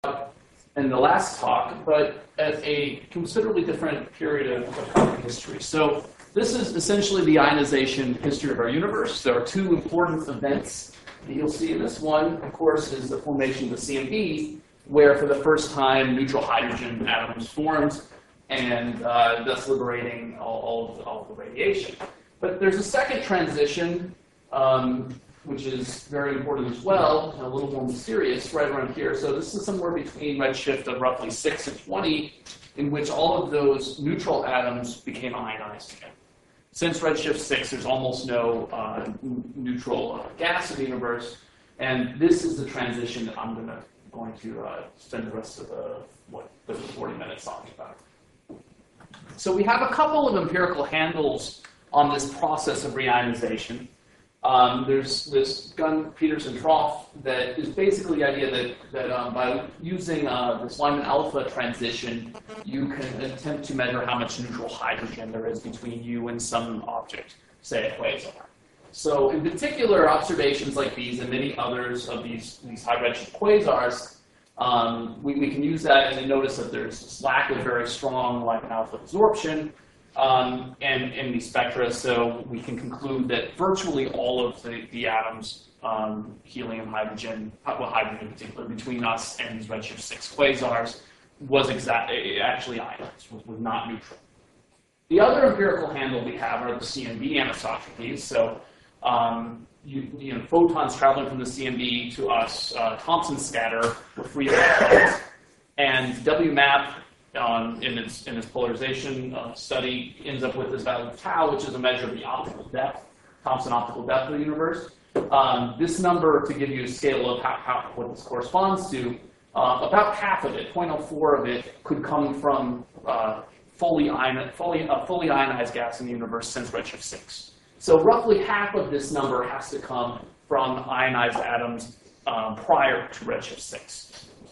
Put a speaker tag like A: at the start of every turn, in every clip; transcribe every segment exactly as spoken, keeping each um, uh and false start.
A: in the last talk, but at a considerably different period of, of history. So this is essentially the ionization history of our universe. There are two important events that you'll see in this. One, of course, is the formation of the C M B, where for the first time neutral hydrogen atoms formed, and uh, thus liberating all, all, of the, all of the radiation. But there's a second transition, um, which is very important as well, and a little more mysterious, right around here. So this is somewhere between redshift of roughly six and twenty, in which all of those neutral atoms became ionized again. Since redshift six, there's almost no uh, neutral uh, gas in the universe, and this is the transition that I'm gonna, going to uh, spend the rest of the, what, the forty minutes talking about. So we have a couple of empirical handles on this process of reionization. Um, there's this Gunn-Peterson-Troff that is basically the idea that, that um, by using uh, this Lyman alpha transition, you can attempt to measure how much neutral hydrogen there is between you and some object, say a quasar. So in particular, observations like these and many others of these, these high redshift quasars, um, we, we can use that and notice that there's this lack of very strong Lyman alpha absorption. Um, and in these spectra, so we can conclude that virtually all of the, the atoms, um, helium, hydrogen, well, hydrogen in particular, between us and these redshift six quasars was exactly actually ionized, was, was not neutral. The other empirical handle we have are the C M B anisotropies. So, um, you, you know, photons traveling from the C M B to us, uh, Thomson scatter with free electrons, and W map. Um, in, its, in its polarization uh, study ends up with this value of tau, which is a measure of the optical depth, Thomson optical depth of the universe. Um, this number, to give you a scale of how, how, what this corresponds to, uh, about half of it, zero point zero four of it, could come from uh, fully, ion, fully, uh, fully ionized gas in the universe since redshift six. So roughly half of this number has to come from ionized atoms uh, prior to redshift six.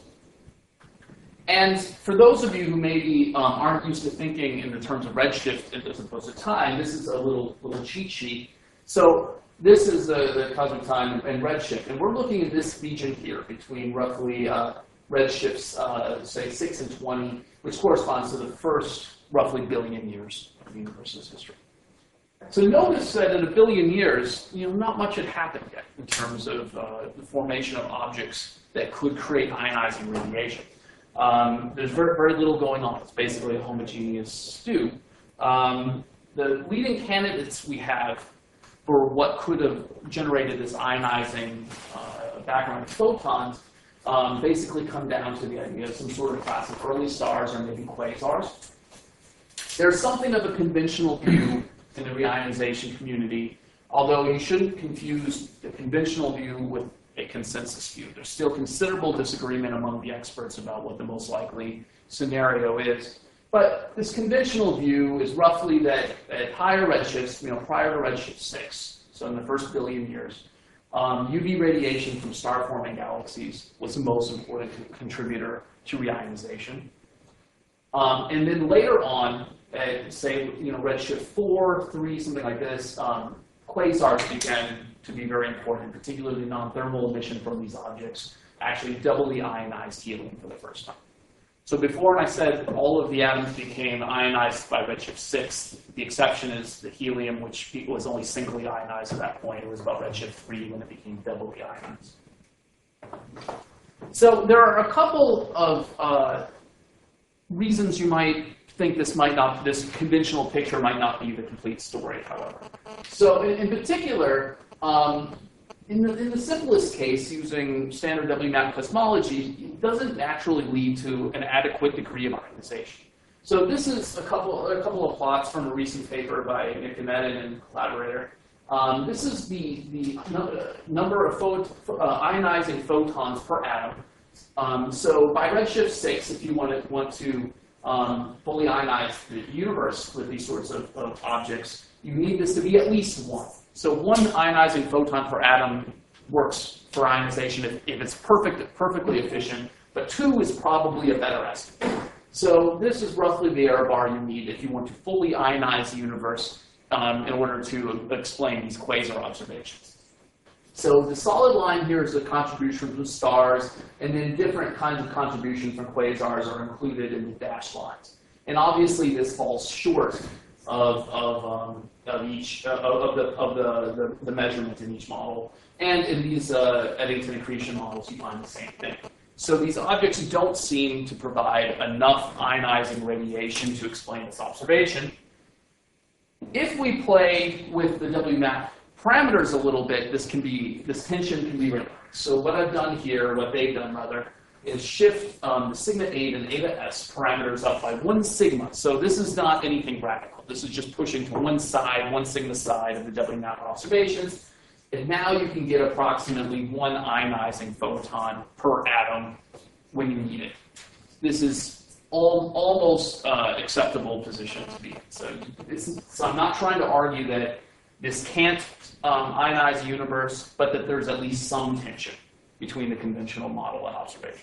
A: And for those of you who maybe um, aren't used to thinking in the terms of redshift as opposed to time, this is a little little cheat sheet. So this is the, the cosmic time and redshift, and we're looking at this region here between roughly uh, redshifts, uh, say six and twenty, which corresponds to the first roughly billion years of the universe's history. So notice that in a billion years, you know, not much had happened yet in terms of uh, the formation of objects that could create ionizing radiation. Um, there's very, very little going on. It's basically a homogeneous stew. Um, the leading candidates we have for what could have generated this ionizing uh, background of photons um, basically come down to the idea of some sort of class of early stars or maybe quasars. There's something of a conventional view in the reionization community, although you shouldn't confuse the conventional view with a consensus view. There's still considerable disagreement among the experts about what the most likely scenario is. But this conventional view is roughly that at higher redshifts, you know, prior to redshift six, so in the first billion years, um, U V radiation from star-forming galaxies was the most important contributor to reionization. Um, and then later on, at say, you know, redshift four, three, something like this, um, quasars began to be very important, particularly non-thermal emission from these objects, actually doubly ionized helium for the first time. So before, when I said all of the atoms became ionized by redshift six, the exception is the helium, which was only singly ionized at that point. It was about redshift three when it became doubly ionized. So there are a couple of uh, reasons you might think this might not, this conventional picture might not be the complete story, however. So in, in particular, um, in, the, in the simplest case, using standard W map cosmology, it doesn't naturally lead to an adequate degree of ionization. So this is a couple, a couple of plots from a recent paper by Nick Demedin and collaborator. Um, this is the, the no, number of phot uh, ionizing photons per atom. Um, so by redshift six, if you want to, want to um, fully ionize the universe with these sorts of, of objects, you need this to be at least one. So one ionizing photon per atom works for ionization if, if it's perfect, perfectly efficient, but two is probably a better estimate. So this is roughly the error bar you need if you want to fully ionize the universe um, in order to explain these quasar observations. So the solid line here is the contribution from stars, and then different kinds of contributions from quasars are included in the dashed lines. And obviously this falls short of, of, um, of each uh, of, the, of the, the, the measurement in each model. And in these uh, Eddington accretion models, you find the same thing. So these objects don't seem to provide enough ionizing radiation to explain this observation. If we play with the W map parameters a little bit, this can be this tension can be relaxed. So what I've done here, what they've done rather, is shift um, the sigma eight and eta s parameters up by one sigma. So this is not anything radical. This is just pushing to one side, one sigma side of the W map observations. And now you can get approximately one ionizing photon per atom when you need it. This is all, almost uh, acceptable position to be in. So, this, so I'm not trying to argue that this can't um, ionize the universe, but that there's at least some tension between the conventional model and observations.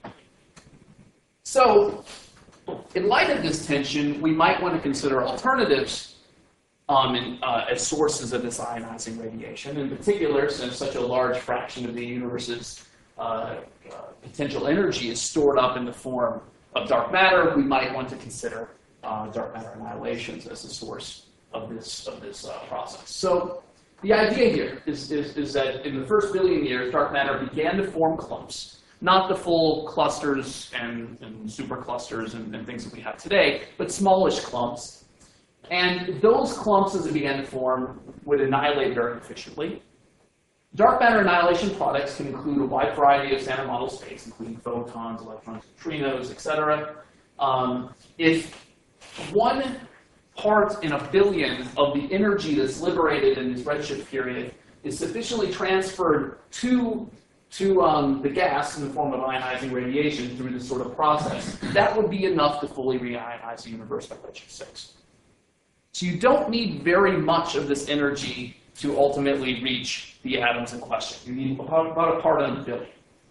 A: So in light of this tension, we might want to consider alternatives um, in, uh, as sources of this ionizing radiation. In particular, since such a large fraction of the universe's uh, uh, potential energy is stored up in the form of dark matter, we might want to consider uh, dark matter annihilations as a source of this, of this uh, process. So the idea here is, is, is that in the first billion years, dark matter began to form clumps, not the full clusters and, and superclusters and, and things that we have today, but smallish clumps. And those clumps, as they began to form, would annihilate very efficiently. Dark matter annihilation products can include a wide variety of standard model states, including photons, electrons, neutrinos, et cetera. Um, if one part in a billion of the energy that's liberated in this redshift period is sufficiently transferred to, to um, the gas in the form of ionizing radiation through this sort of process, that would be enough to fully reionize the universe by redshift six. So you don't need very much of this energy to ultimately reach the atoms in question. You need about, about a part in a billion.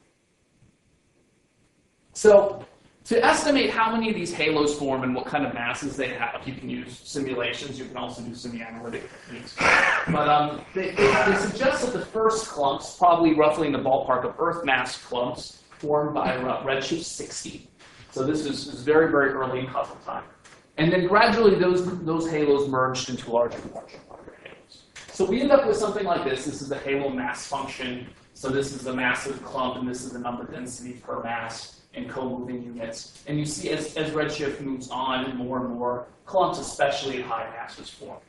A: So to estimate how many of these halos form and what kind of masses they have, you can use simulations. You can also do semi-analytic techniques. But um, they, they, they suggest that the first clumps, probably roughly in the ballpark of Earth mass clumps, formed by uh, redshift sixty. So this is, is very, very early in cosmos time. And then gradually those, those halos merged into larger and larger, larger halos. So we end up with something like this. This is the halo mass function. So this is the massive clump, and this is the number density per mass in co-moving units. And you see as, as redshift moves on, and more and more clumps, especially at high masses, form.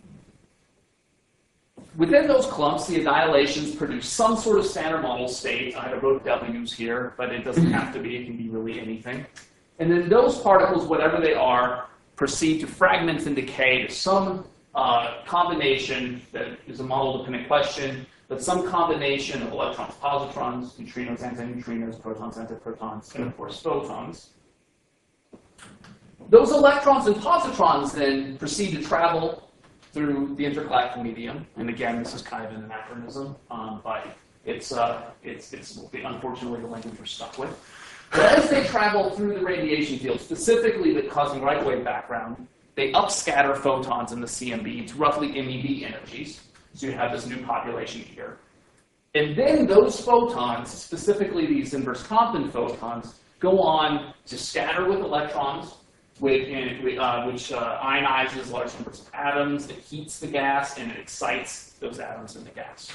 A: Within those clumps, the annihilations produce some sort of standard model state. I wrote W's here, but it doesn't have to be. It can be really anything. And then those particles, whatever they are, proceed to fragment and decay to some uh, combination that is a model-dependent question, but some combination of electrons, positrons, neutrinos, antineutrinos, protons, antiprotons, and of course photons. Those electrons and positrons then proceed to travel through the intergalactic medium, and again, this is kind of an anachronism, um, but it's, uh, it's, it's unfortunately the language we're stuck with. But as they travel through the radiation field, specifically the cosmic right wave background, they upscatter photons in the C M B to roughly M E V energies. So you have this new population here. And then those photons, specifically these inverse Compton photons, go on to scatter with electrons, which, uh, which uh, ionizes large numbers of atoms, it heats the gas, and it excites those atoms in the gas.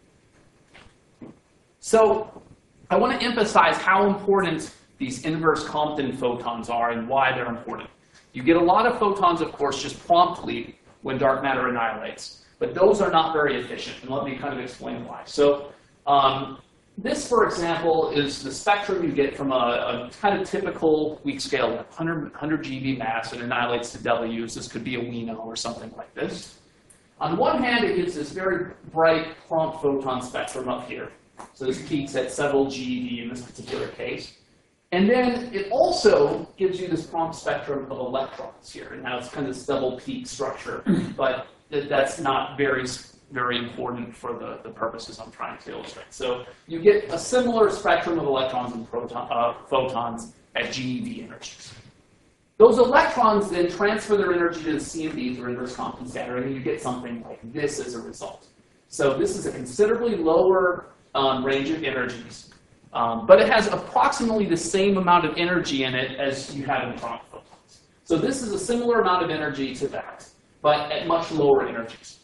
A: So I want to emphasize how important these inverse Compton photons are and why they're important. You get a lot of photons, of course, just promptly when dark matter annihilates, but those are not very efficient, and let me kind of explain why. So um, this, for example, is the spectrum you get from a, a kind of typical weak scale, one hundred, one hundred G eV mass, and annihilates to W's. This could be a Wino or something like this. On one hand, it gives this very bright prompt photon spectrum up here. So this peaks at several G eV in this particular case. And then it also gives you this prompt spectrum of electrons here. And now it's kind of this double peak structure, but that's not very, very important for the, the purposes I'm trying to illustrate. So you get a similar spectrum of electrons and proton, uh, photons at G eV energies. Those electrons then transfer their energy to the C M Bs, or inverse Compton scattering, and you get something like this as a result. So this is a considerably lower um, range of energies, um, but it has approximately the same amount of energy in it as you have in prompt photons. So this is a similar amount of energy to that, but at much lower energies.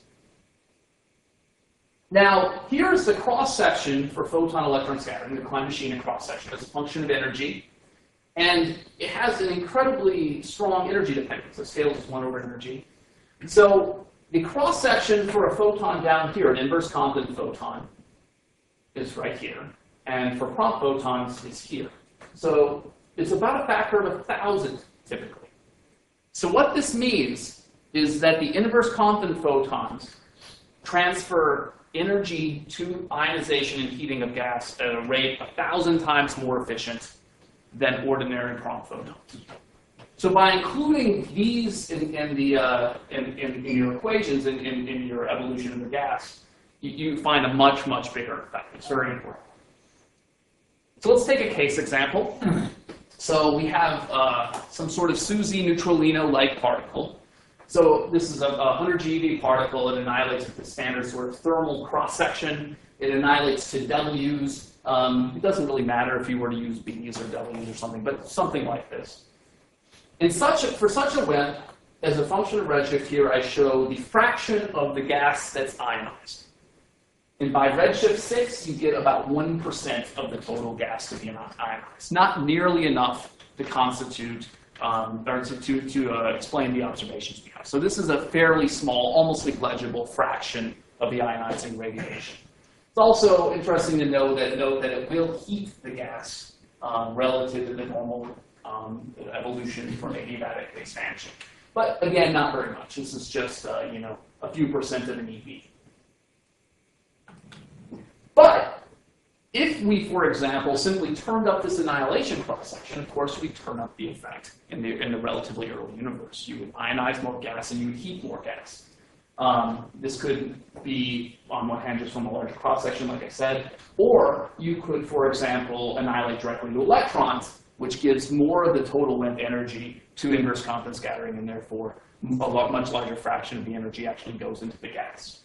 A: Now, here's the cross-section for photon-electron scattering, the Klein machine cross-section as a function of energy. And it has an incredibly strong energy dependence. The scale is one over energy. So the cross-section for a photon down here, an inverse Compton photon, is right here. And for prompt photons, it's here. So it's about a factor of a thousand, typically. So what this means is that the inverse Compton photons transfer energy to ionization and heating of gas at a rate a thousand times more efficient than ordinary prompt photons. So by including these in, in, the, uh, in, in, in your equations, in, in, in your evolution of the gas, you, you find a much, much bigger effect. It's very important. So let's take a case example. So we have uh, some sort of SUSY neutralino-like particle. So this is a, a one hundred GeV particle. It annihilates with the standard sort of thermal cross-section. It annihilates to W's. Um, it doesn't really matter if you were to use B's or W's or something, but something like this. In such a, for such a W E P, as a function of redshift here, I show the fraction of the gas that's ionized. And by redshift six, you get about one percent of the total gas to be ionized. Not nearly enough to constitute, um, or to, to, to uh, explain the observations we have. So this is a fairly small, almost negligible fraction of the ionizing radiation. It's also interesting to know that, note that it will heat the gas um, relative to the normal um, evolution from adiabatic expansion. But again, not very much. This is just uh, you know, a few percent of an E V. But if we, for example, simply turned up this annihilation cross-section, of course, we turn up the effect in the, in the relatively early universe. You would ionize more gas and you would heat more gas. Um, this could be, on one hand, just from a larger cross-section, like I said, or you could, for example, annihilate directly to electrons, which gives more of the total length energy to inverse Compton scattering, and therefore a lot, much larger fraction of the energy actually goes into the gas.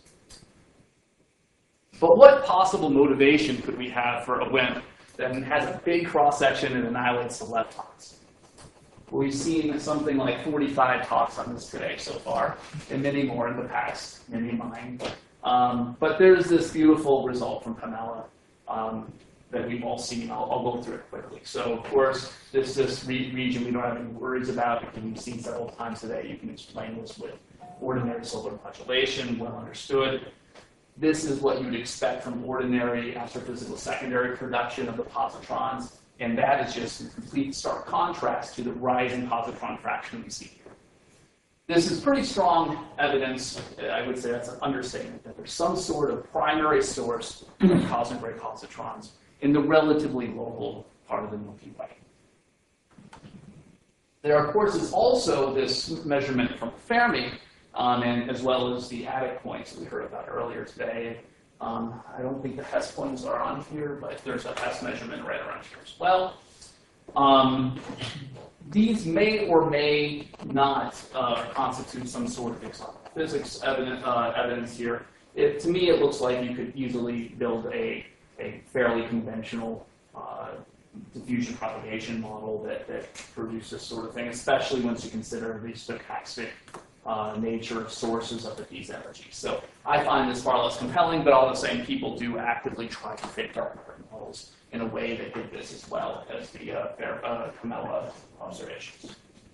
A: But what possible motivation could we have for a W E P that has a big cross-section and annihilates the leptons? We've seen something like forty-five talks on this today so far, and many more in the past, many mine. Um, but there's this beautiful result from Pamela um, that we've all seen. I'll, I'll go through it quickly. So, of course, this this re region we don't have any worries about. We've seen several times today. You can explain this with ordinary solar modulation, well understood. This is what you'd expect from ordinary astrophysical secondary production of the positrons. And that is just in complete stark contrast to the rising positron fraction we see here. This is pretty strong evidence, I would say that's an understatement, that there's some sort of primary source of cosmic ray positrons in the relatively local part of the Milky Way. There, of course, is also this measurement from Fermi, um, and as well as the attic points that we heard about earlier today. Um, I don't think the Hess points are on here, but there's a Hess measurement right around here as well. Um, these may or may not uh, constitute some sort of exotic physics evidence, uh, evidence here. It, to me, it looks like you could easily build a, a fairly conventional uh, diffusion propagation model that, that produces this sort of thing, especially once you consider the stochastic Uh, nature of sources of these energies. So I find this far less compelling, but all the same, people do actively try to fit dark matter models in a way that did this as well as the uh, uh, Pamela observations.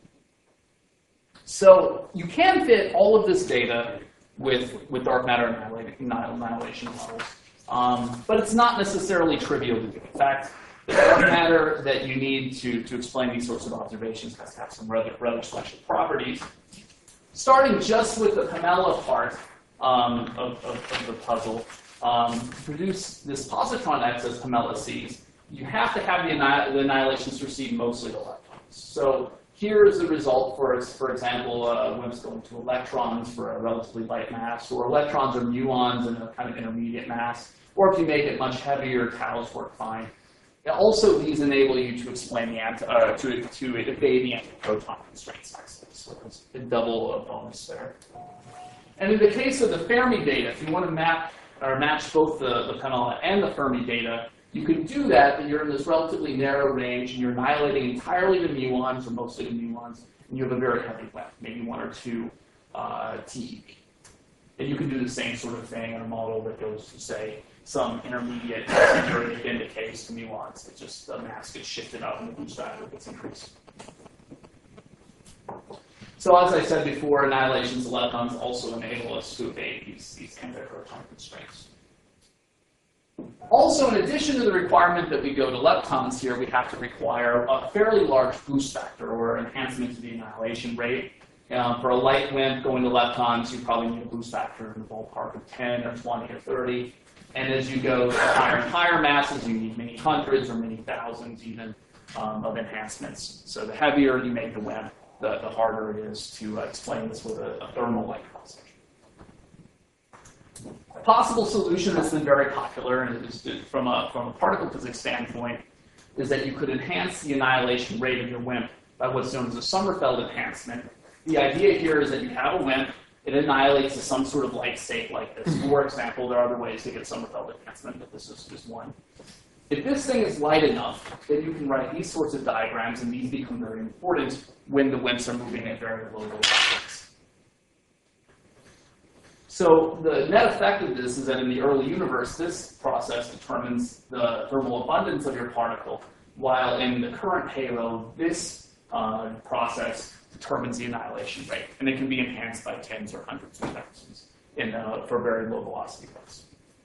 A: So you can fit all of this data with, with dark matter annihilation models, um, but it's not necessarily trivial to do. In fact, the dark matter that you need to, to explain these sorts of observations has to have some rather, rather special properties. Starting just with the Pamela part um, of, of, of the puzzle, um, to produce this positron X as Pamela sees, you have to have the, anni the annihilations receive mostly electrons. So here is the result for, for example, uh, W E Ps going to electrons for a relatively light mass, or electrons or muons in a kind of intermediate mass, or if you make it much heavier, taus work fine. And also, these enable you to explain the anti, uh, to to evade the antiproton constraints. So it's a double bonus there. And in the case of the Fermi data, if you want to map or match both the, the Pamela and the Fermi data, you can do that, but you're in this relatively narrow range, and you're annihilating entirely the muons, or mostly the muons, and you have a very heavy web, maybe one or two uh, T E V. And you can do the same sort of thing in a model that goes to, say, some intermediate security bin decays to muons. It's just the mass gets shifted out and the boost factor gets increased. So as I said before, annihilations of leptons also enable us to evade these, these anti-proton constraints. Also, in addition to the requirement that we go to leptons here, we have to require a fairly large boost factor or enhancement to the annihilation rate. Um, for a light WIMP going to leptons, you probably need a boost factor in the ballpark of ten or twenty or thirty. And as you go to higher and higher masses, you need many hundreds or many thousands even um, of enhancements. So the heavier you make the WIMP, the, the harder it is to uh, explain this with a, a thermal light cross section. A possible solution that's been very popular, and is to, from, a, from a particle physics standpoint, is that you could enhance the annihilation rate of your WIMP by what's known as a Sommerfeld enhancement. The idea here is that you have a WIMP, it annihilates to some sort of light state like this. For example, there are other ways to get Sommerfeld enhancement, but this is just one. If this thing is light enough, then you can write these sorts of diagrams, and these become very important when the WIMPs are moving at very low velocities. So the net effect of this is that in the early universe, this process determines the thermal abundance of your particle, while in the current halo, this uh, process determines the annihilation rate, and it can be enhanced by tens or hundreds of thousands in, uh, for very low velocity bits.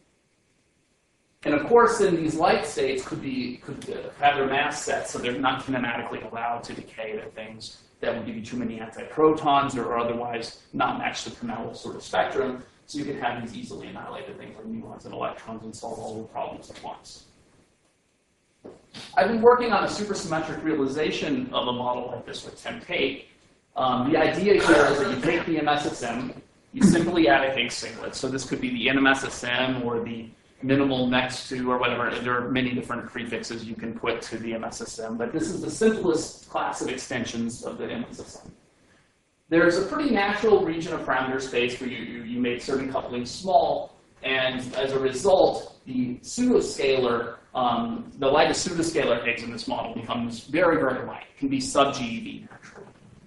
A: And of course, then these light states could be could have their mass set so they're not kinematically allowed to decay to things that would give you too many antiprotons or, or otherwise not match the Pamela sort of spectrum. So you can have these easily annihilated things like muons and electrons and solve all the problems at once. I've been working on a supersymmetric realization of a model like this with Tim Tate. Um, the idea here is that you take the M S S M, you simply add a Higgs singlet. So this could be the N M S S M or the minimal next to or whatever. There are many different prefixes you can put to the M S S M, but this is the simplest class of extensions of the M S S M. There's a pretty natural region of parameter space where you, you, you make certain couplings small, and as a result, the pseudoscalar, um, the lightest pseudoscalar Higgs in this model becomes very, very light. It can be sub-G E V naturally.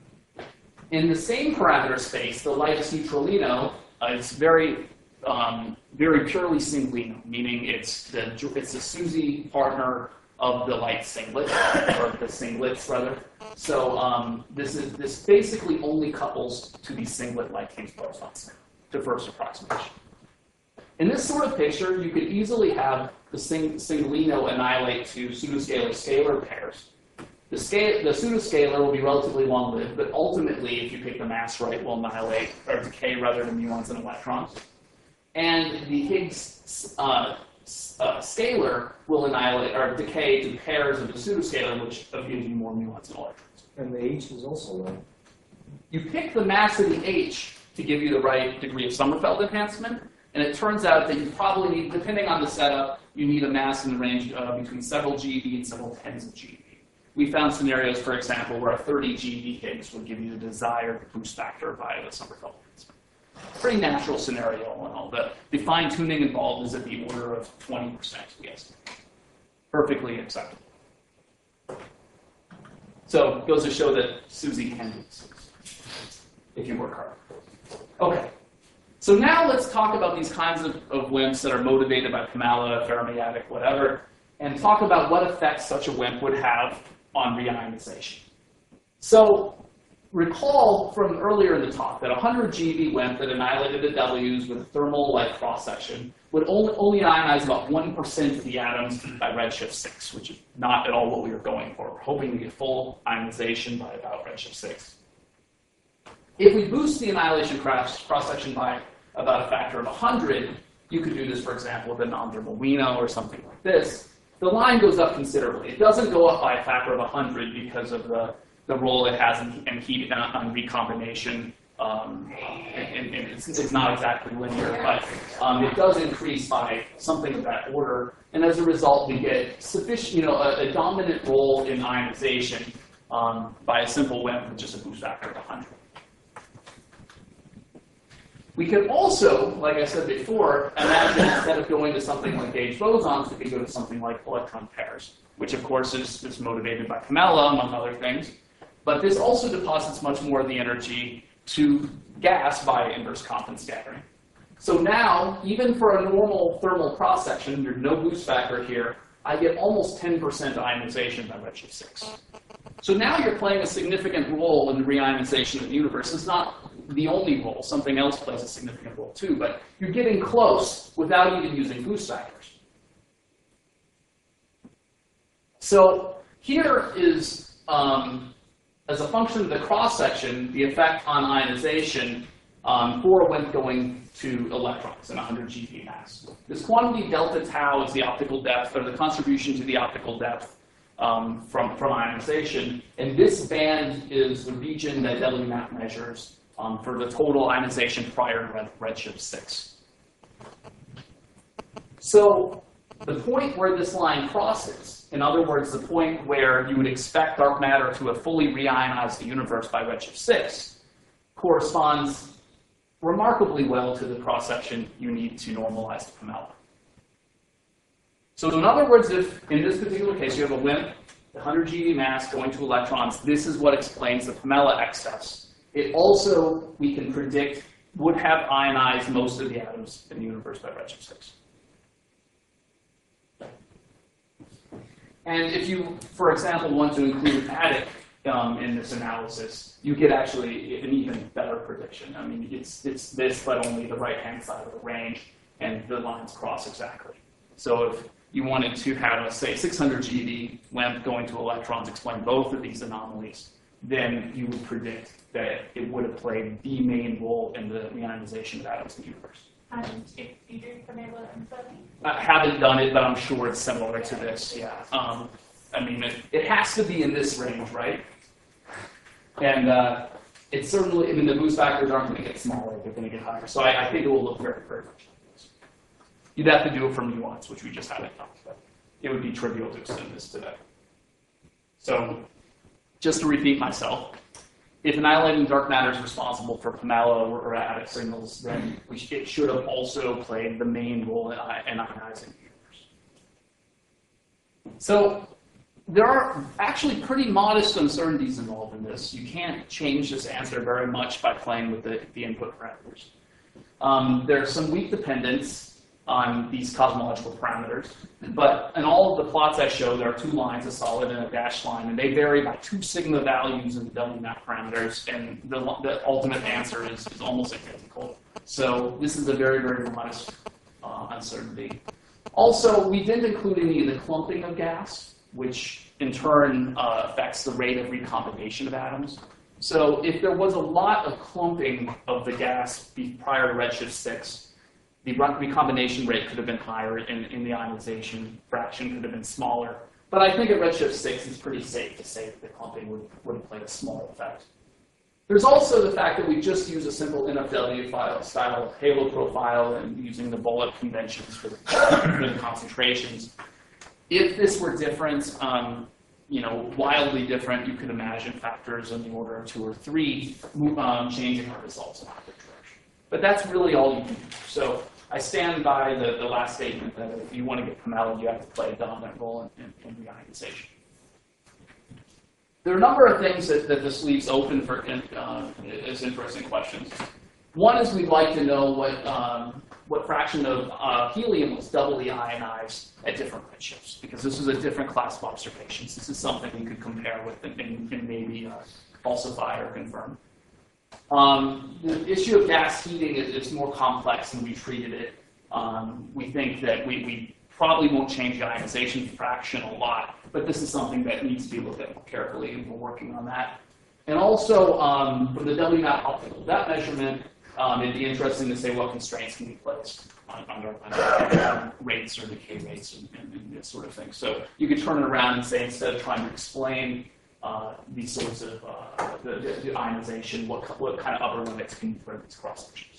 A: In the same parameter space, the lightest neutralino uh, is very, um, very purely singlino, meaning it's the it's the SUSY partner of the light singlet, or the singlets rather. So um, this is this basically only couples to the singlet-like Higgs bosons to first approximation. In this sort of picture, you could easily have the sing singlino annihilate to pseudoscalar scalar pairs. The, scale, the pseudoscalar will be relatively long-lived, but ultimately, if you pick the mass right, will annihilate or decay rather than muons and electrons. And the Higgs uh, uh, scalar will annihilate or decay to pairs of the pseudoscalar, which gives you more muons and electrons.
B: And the H is also low.
A: You pick the mass of the H to give you the right degree of Sommerfeld enhancement, and it turns out that you probably need, depending on the setup, you need a mass in the range uh, between several G eV and several tens of G eV. We found scenarios, for example, where a thirty G eV Higgs would give you the desired boost factor via the Sommerfeld enhancement. Pretty natural scenario and all. The, the fine-tuning involved is at the order of twenty percent, we estimate. Perfectly acceptable. So it goes to show that SUSY can do this if you work hard. Okay. So now let's talk about these kinds of, of WIMPs that are motivated by Pamela, fermiadic, whatever, and talk about what effects such a WIMP would have on reionization. So recall from earlier in the talk that a one hundred G eV WIMP that annihilated the W's with a thermal light cross-section would only, only ionize about one percent of the atoms by redshift six, which is not at all what we were going for. We're hoping to get full ionization by about redshift six. If we boost the annihilation cross-section by about a factor of one hundred, you could do this, for example, with a non-thermal Wino or something like this. The line goes up considerably. It doesn't go up by a factor of one hundred because of the, the role it has in, in heat and on recombination. Um, and, and it's, it's not exactly linear, but um, it does increase by something of that order. And as a result, we get sufficient, you know, a, a dominant role in ionization um, by a simple WIMP with just a boost factor of one hundred. We can also, like I said before, imagine instead of going to something like gauge bosons, we could go to something like electron pairs, which of course is, is motivated by Pamela, among other things. But this also deposits much more of the energy to gas via inverse Compton scattering. So now, even for a normal thermal cross-section, there's no boost factor here, I get almost ten percent ionization by redshift six. So now you're playing a significant role in the reionization of the universe. It's not the only role. Something else plays a significant role too, but you're getting close without even using boost factors. So here is, um, as a function of the cross-section, the effect on ionization um, for when going to electrons in one hundred G eV mass. This quantity delta tau is the optical depth, or the contribution to the optical depth um, from, from ionization. And this band is the region that W map measures um, for the total ionization prior to red, redshift six. So the point where this line crosses, in other words, the point where you would expect dark matter to have fully reionize the universe by redshift six, corresponds remarkably well to the cross-section you need to normalize the Pamela. So in other words, if in this particular case you have a WIMP, one hundred G eV mass going to electrons, this is what explains the Pamela excess. It also, we can predict, would have ionized most of the atoms in the universe by redshift six. And if you, for example, want to include attic um, in this analysis, you get actually an even better prediction. I mean, it's, it's this, but only the right-hand side of the range, and the lines cross exactly. So if you wanted to have, a, say, six hundred G eV WIMP going to electrons explain both of these anomalies, then you would predict that it would have played the main role in the reionization of atoms in the universe.
B: And if you do Pamela and Fermi?
A: I haven't done it, but I'm sure it's similar to this, yeah. Um, I mean, it, it has to be in this range, right? And uh, it's certainly, I mean, the boost factors aren't going to get smaller, they're going to get higher. So I, I think it will look very, very much like this. You'd have to do it for muons, which we just haven't done, but it would be trivial to extend this today. So just to repeat myself, if annihilating dark matter is responsible for Pamela or, or attic signals, then we sh it should have also played the main role in, in ionizing the universe. So there are actually pretty modest uncertainties involved in this. You can't change this answer very much by playing with the, the input parameters. Um, there's some weak dependence on these cosmological parameters, but in all of the plots I show, there are two lines, a solid and a dashed line, and they vary by two sigma values in the W map parameters, and the, the ultimate answer is, is almost identical. So this is a very, very modest uh, uncertainty. Also, we didn't include any of the clumping of gas, which in turn uh, affects the rate of recombination of atoms. So if there was a lot of clumping of the gas prior to redshift six, the recombination rate could have been higher, and, and the ionization fraction could have been smaller. But I think at redshift six, it's pretty safe to say that the clumping would, would have played a small effect. There's also the fact that we just use a simple N F W file style halo profile and using the bullet conventions for the, for the concentrations. If this were different, um, you know, wildly different, you could imagine factors in the order of two or three um, changing our results in opposite direction. But that's really all you can do. So I stand by the, the last statement that if you want to get Pamela, you have to play a dominant role in, in, in reionization. There are a number of things that, that this leaves open for uh, as interesting questions. One is we'd like to know what, um, what fraction of uh, helium was doubly ionized at different redshifts, because this is a different class of observations. This is something we could compare with and, and, and maybe uh, falsify or confirm. Um, the issue of gas heating is, is more complex than we treated it. Um, we think that we, we probably won't change the ionization fraction a lot, but this is something that needs to be looked at more carefully, and we're working on that. And also, um, for the W map optical depth measurement, um, it'd be interesting to say what constraints can be placed on, on, on rates or decay rates and, and, and this sort of thing. So you could turn it around and say, instead of trying to explain Uh, these sorts of uh, the, the, the ionization, what, what kind of upper limits can you put in these cross sections?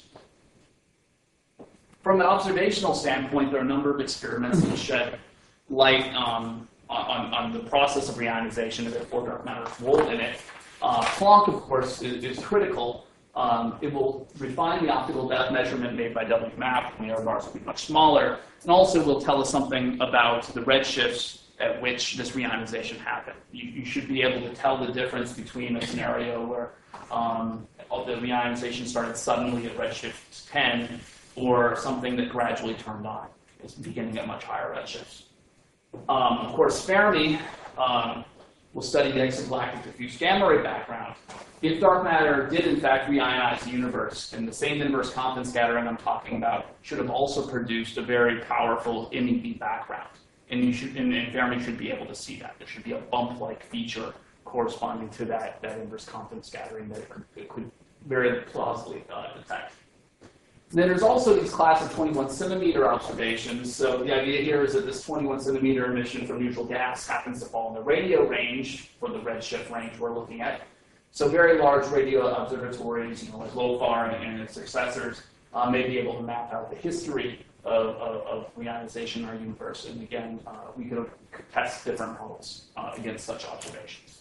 A: From an observational standpoint, there are a number of experiments that shed light um, on, on the process of reionization and therefore dark matter's role in it. Uh, Planck, of course, is, is critical Um, it will refine the optical depth measurement made by W MAP, and the error bars will be much smaller, and also will tell us something about the redshifts at which this reionization happened. You, you should be able to tell the difference between a scenario where um, the reionization started suddenly at redshift ten, or something that gradually turned on. It's beginning at much higher redshifts. Um, of course, Fermi um, will study the exogalactic diffuse gamma ray background. If dark matter did in fact reionize the universe, then the same inverse Compton scattering I'm talking about should have also produced a very powerful M E B background. And, you should, and, and Fermi should be able to see that. There should be a bump-like feature corresponding to that, that inverse Compton scattering that it could, it could very plausibly uh, detect. And then there's also these class of twenty-one centimeter observations. So the idea here is that this twenty-one centimeter emission from neutral gas happens to fall in the radio range for the redshift range we're looking at. So very large radio observatories, you know, like LOFAR and, and its successors, uh, may be able to map out the history of, of, of reionization in our universe. And again, uh, we could test different models uh, against such observations.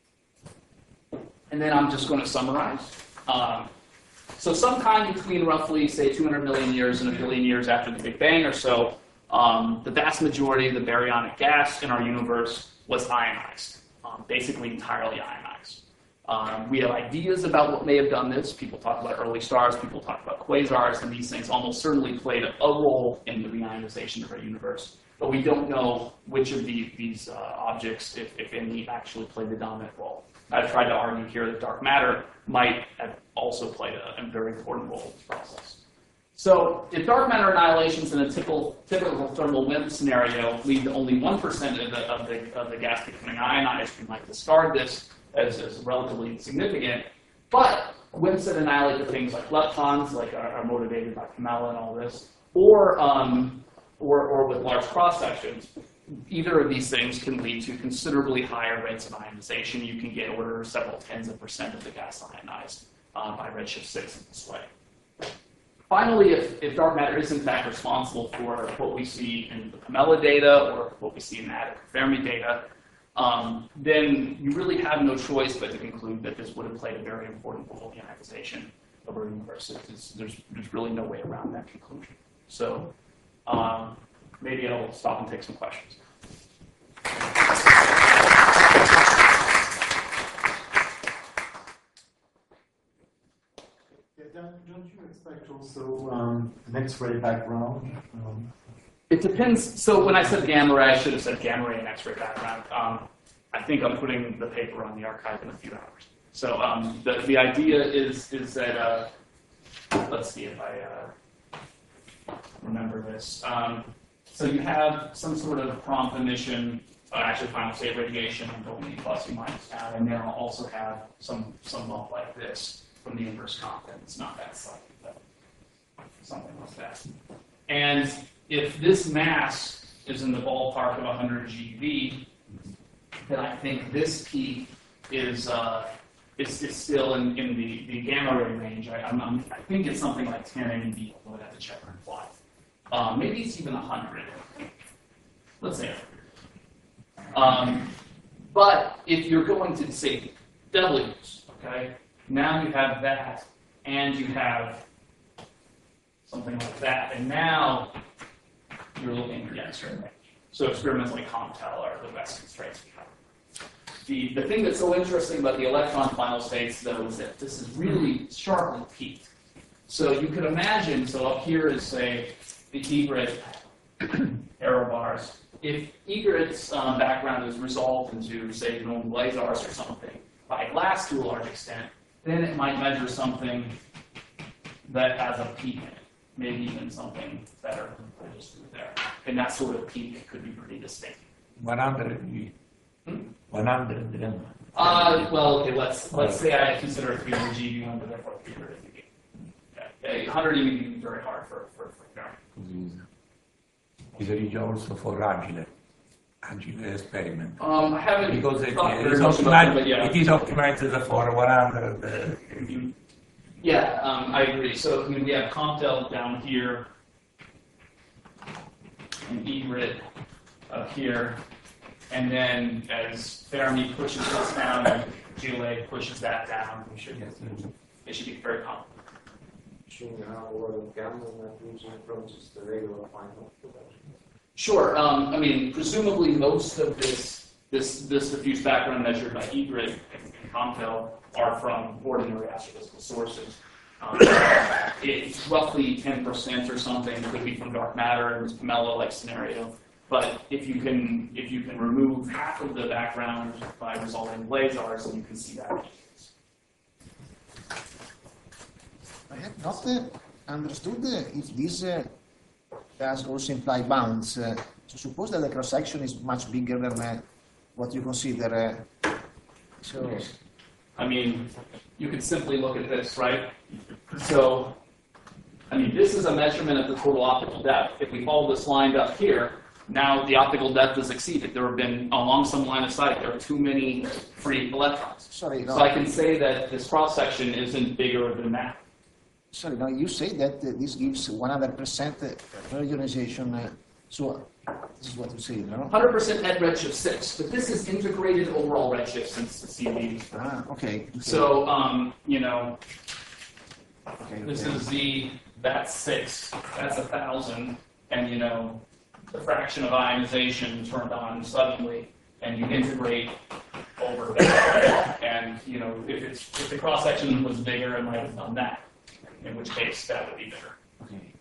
A: And then I'm just going to summarize. Um, so sometime between roughly, say, two hundred million years and a billion years after the Big Bang or so, um, the vast majority of the baryonic gas in our universe was ionized, um, basically entirely ionized. Um, we have ideas about what may have done this. People talk about early stars, people talk about quasars, and these things almost certainly played a role in the reionization of our universe. But we don't know which of the, these uh, objects, if, if any, actually played the dominant role. I've tried to argue here that dark matter might have also played a, a very important role in this process. So if dark matter annihilations in a typical, typical thermal W I M P scenario lead to only one percent of the, of, the, of the gas becoming ionized, we might discard this as, as relatively insignificant. But W I M Ps that annihilate the things like leptons, like are, are motivated by Camella and all this, or, um, or, or with large cross-sections, either of these things can lead to considerably higher rates of ionization. You can get order several tens of percent of the gas ionized uh, by redshift six in this way. Finally, if, if dark matter is in fact responsible for what we see in the Camella data or what we see in the Attica Fermi data, um, then you really have no choice but to conclude that this would have played a very important role in the ionization of our universe. It's, there's, there's really no way around that conclusion. So um, maybe I'll stop and take some questions.
C: Don't you expect also um, an X-ray background? Um,
A: It depends. So when I said gamma ray, I should have said gamma ray and X-ray background. Um, I think I'm putting the paper on the archive in a few hours. So um, the, the idea is, is that, uh, let's see if I uh, remember this. Um, so you have some sort of prompt emission, uh, actually final state radiation, going plus or minus down, and then I'll also have some, some bump like this from the inverse Compton. It's not that slightly, but something like that. And if this mass is in the ballpark of one hundred G V, then I think this peak is uh, is, is still in, in the, the gamma ray range. I, I'm, I'm, I think it's something like ten M E V, although I'd have to check and fly. Um, maybe it's even one hundred. Let's say one hundred. Um, but if you're going to say W's, okay, now you have that, and you have something like that, and now you're looking at the X-ray range. So experiments like COMTEL are the best constraints we have. The, the thing that's so interesting about the electron final states, though, is that this is really sharply peaked. So you could imagine, so up here is, say, the egret error bars. If egret's um, background is resolved into, say, known blazars or something, by glass to a large extent, then it might measure something that has a peak in it. Maybe even something better than just through there. And that sort of peak could be pretty distinct.
D: one hundred.
A: Hmm?
D: one hundred.
A: Uh, well, okay, let's let's say I consider three hundred G V one, but therefore three hundred M E V. Okay, one hundred M E V is very hard for for for Fermi.
D: Is it also for agile, agile experiment?
A: Um, I haven't
D: Because it,
A: thought
D: it,
A: very
D: is
A: much about it,
D: optimized,
A: but yeah.
D: it is optimized for one hundred. Uh,
A: Yeah, um, I agree. So I mean, we have COMTEL down here, and egret up here, and then as Fermi pushes this down, and Gillet pushes that down, we should get it should be very common.
E: Shouldn't you have a lot of gamma in that region from just the regular final production?
A: Sure. Um, I mean, presumably most of this this this diffuse background measured by eGrid and COMTEL are from ordinary astrophysical sources. Um, it's roughly ten percent or something could be from dark matter in this Pomelo-like scenario. But if you can if you can remove half of the background by resolving blazars, then you can see that.
F: I have not uh, understood uh, if this uh, does also imply bounds. Uh, so suppose that the cross-section is much bigger than uh, what you consider. Uh, so,
A: I mean, you could simply look at this, right? So, I mean, this is a measurement of the total optical depth. If we follow this line up here, now the optical depth is exceeded. There have been, along some line of sight, there are too many free electrons.
F: sorry, no.
A: So I can say that this cross-section isn't bigger than that.
F: Sorry, now you say that uh, this gives one hundred percent regionalization. Uh, so this is what you say, no?
A: one hundred percent net redshift six, but this is integrated overall redshift since the C V.
F: Ah, okay. okay.
A: So, um, you know,
F: okay,
A: this
F: okay.
A: is the, that's six, that's a thousand, and you know, the fraction of ionization turned on suddenly, and you integrate over that. And, you know, if it's if the cross-section was bigger, it might have done that, in which case that would be bigger.
F: Okay.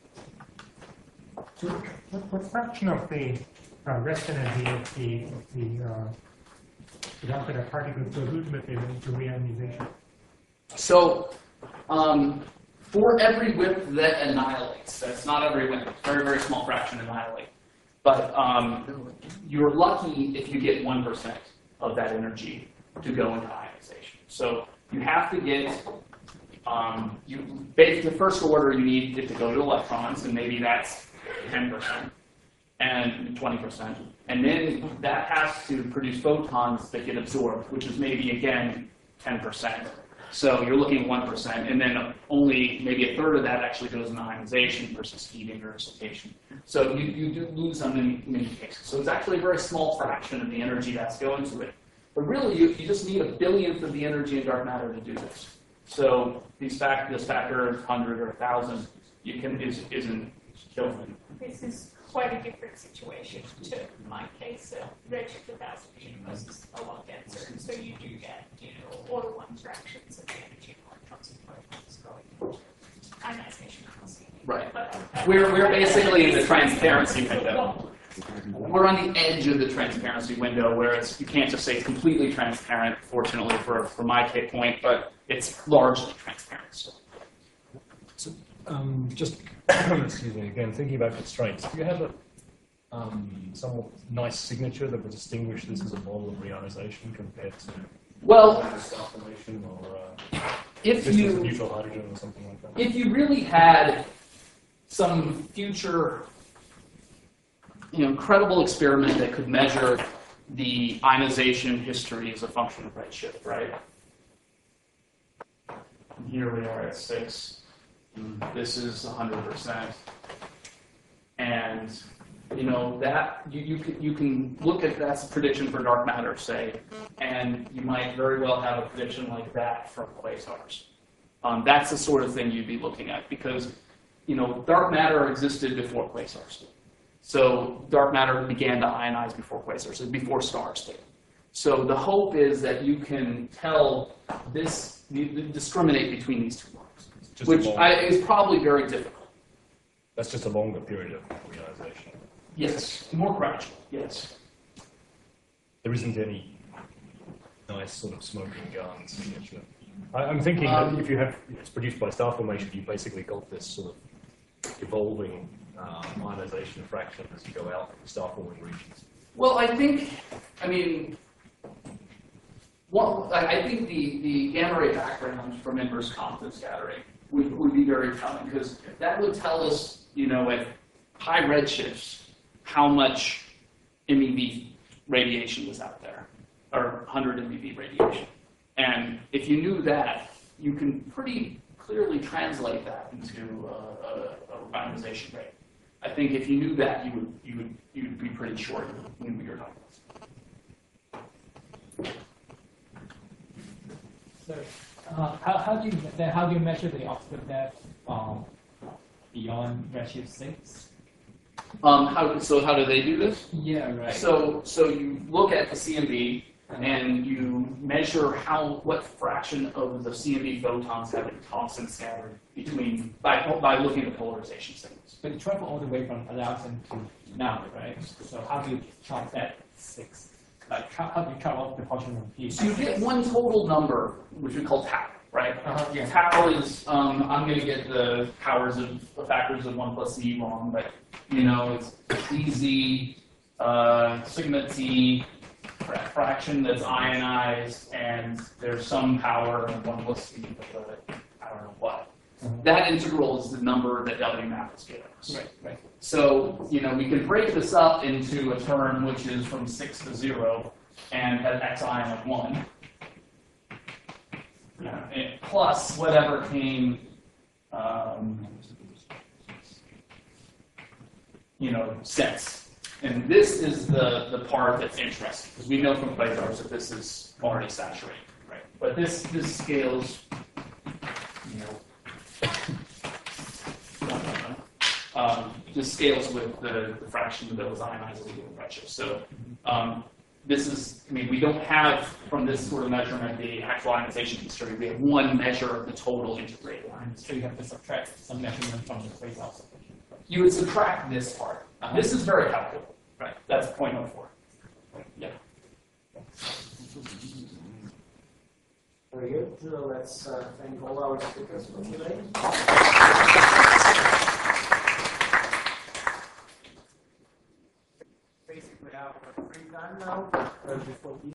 G: So what, what fraction of the uh, rest energy of the, of the uh, adapted particles goes ultimately into reionization?
A: So, um, for every WIP that annihilates, that's not every WIP, very, very small fraction annihilate. But um, you're lucky if you get one percent of that energy to go into ionization. So you have to get, um, you basically, first order, you need it to go to electrons, and maybe that's ten percent and twenty percent. And then that has to produce photons that get absorbed, which is maybe, again, ten percent. So you're looking at one percent, and then only maybe a third of that actually goes into ionization versus heating or excitation. So you, you do lose on many, many cases. So it's actually a very small fraction of the energy that's going to it. But really, you, you just need a billionth of the energy in dark matter to do this. So these fact, this factor of one hundred or one thousand you can, is, isn't killing.
B: This is quite a different situation to my case. Uh, redshift one thousand universe is a lot denser, so you do get, you know, order one fractions of the energy of electrons and protons going into ionization.
A: Right.
B: But, uh,
A: We're, we're basically in the transparency window. We're on the edge of the transparency window where it's, you can't just say it's completely transparent, fortunately for, for my K point, but it's largely transparent. So.
H: So, um, just, excuse me, again, thinking about constraints, do you have a um, somewhat nice signature that would distinguish this as a model of reionization compared to
A: Well,
H: star formation or uh,
A: if
H: distance
A: you
H: of neutral hydrogen or something like that?
A: if you really had some future, you know, incredible experiment that could measure the ionization history as a function of redshift, right? And here we are at six. And this is one hundred percent. And, you know, that, you, you, can, you can look at that's a prediction for dark matter, say, and you might very well have a prediction like that from quasars. Um, that's the sort of thing you'd be looking at because, you know, dark matter existed before quasars did. So dark matter began to ionize before quasars, before stars did. So the hope is that you can tell this, you discriminate between these two lines,
H: Just
A: which
H: a long-
A: I, is probably very difficult.
H: That's just a longer period of reionization.
A: Yes, more gradual, yes.
H: There isn't any nice sort of smoking gun signature. I, I'm thinking
A: Um,
H: that if you have, it's produced by star formation, you basically got this sort of evolving um, ionization fraction as you go out in star forming regions.
A: Well, I think, I mean, well, I I think the, the gamma ray background from inverse Compton scattering would, would be very telling because that would tell us, you know, at high redshifts, how much M E V radiation was out there, or one hundred M E V radiation. And if you knew that, you can pretty clearly translate that into a, a, a ionization rate. I think if you knew that, you would you would you would be pretty sure you knew what you're talking about.
I: So Uh, how, how do you then how do you measure the Oxford depth um, beyond redshift six?
A: Um, how, so how do they do this?
I: Yeah, right.
A: So, so you look at the C M B and you measure how, what fraction of the C M B photons have been tossed and scattered between, by, by looking at the polarization signals.
I: But you travel all the way from one thousand to now, right? So how do you chart that six? Like how, how do you chart off the portion of P?
A: So you get one total number, which we call tau, right?
I: Uh-huh, yeah.
A: Tau is, um, I'm going to get the powers of the factors of one plus c wrong, but you know, it's dz, uh, sigma t, fra- fraction that's ionized, and there's some power of one plus c, but the, I don't know what.
I: Mhm.
A: That integral is the number that W map is giving us.
I: Right, right.
A: So, you know, we can break this up into a term which is from six to zero and has x ion of one. Uh, and plus whatever came, um, you know, since. And this is the, the part that's interesting, because we know from quasars that this is already saturated, right? But this, this scales, you know, Um, this scales with the, the fraction that was ionized at a given redshift. So um, this is, I mean, we don't have from this sort of measurement the actual ionization history. We have one measure of the total integrated ionization.
I: So you have to subtract some measurement from the quasars.
A: You would subtract this part. Uh, this is very helpful. Right. That's zero point zero four. Yeah.
E: Very good. So let's uh, thank all our speakers for today. Basically, our free time now, uh, before